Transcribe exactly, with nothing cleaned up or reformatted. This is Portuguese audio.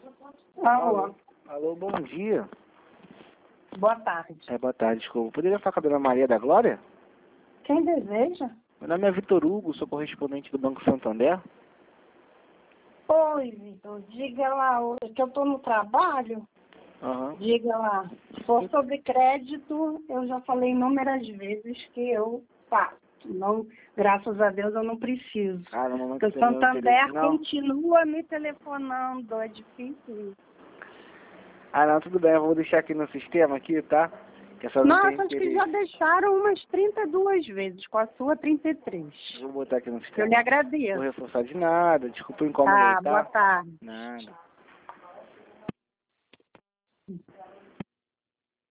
Alô. Alô, bom dia. Boa tarde. É, boa tarde, desculpa. Poderia falar com a dona Maria da Glória? Quem deseja? Meu nome é Vitor Hugo, sou correspondente do Banco Santander. Oi, Vitor. Diga lá, hoje que eu estou no trabalho. Aham. Diga lá. Se for sobre crédito, eu já falei inúmeras vezes que eu faço. Não, graças a Deus eu não preciso. Ah, no momento Porque o você não Santander interessa, não? continua me telefonando. É difícil. Ah, não, tudo bem, eu vou deixar aqui no sistema, aqui, tá? Que a senhora não tem Nossa, acho que interesse. já deixaram umas trinta e duas vezes, com a sua trinta e três. Vou botar aqui no Eu sistema. lhe agradeço. Vou reforçar de nada, desculpa o incômodo aí, Ah, tá? boa tarde. Nada.